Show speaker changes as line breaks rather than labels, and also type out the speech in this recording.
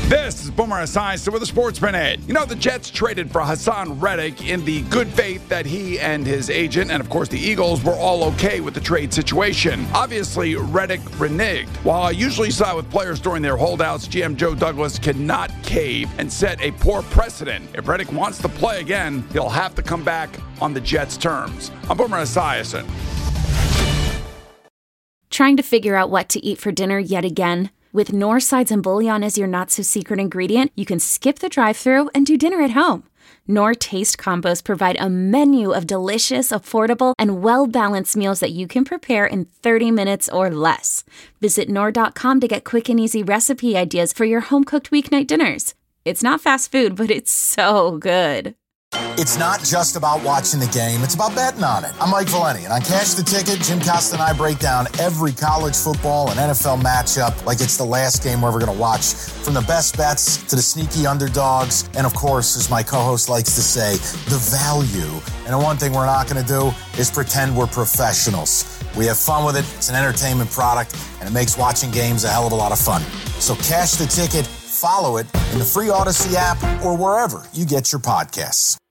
This is Boomer Esiason with a Sports Minute. You know, the Jets traded for Hassan Reddick in the good faith that he and his agent, and of course the Eagles, were all okay with the trade situation. Obviously, Reddick reneged. While I usually side with players during their holdouts, GM Joe Douglas cannot cave and set a poor precedent. If Reddick wants to play again, he'll have to come back on the Jets' terms. I'm Boomer Esiason.
Trying to figure out what to eat for dinner yet again? With Knorr sides and bouillon as your not-so-secret ingredient, you can skip the drive-thru and do dinner at home. Knorr Taste Combos provide a menu of delicious, affordable, and well-balanced meals that you can prepare in 30 minutes or less. Visit Knorr.com to get quick and easy recipe ideas for your home-cooked weeknight dinners. It's not fast food, but it's so good.
It's not just about watching the game, it's about betting on it. I'm Mike Valeni, and on Cash the Ticket, Jim Costa and I break down every college football and NFL matchup like it's the last game we're ever going to watch. From the best bets to the sneaky underdogs, and of course, as my co-host likes to say, the value. And the one thing we're not going to do is pretend we're professionals. We have fun with it, it's an entertainment product, and it makes watching games a hell of a lot of fun. So Cash the Ticket, follow it in the free Odyssey app or wherever you get your podcasts.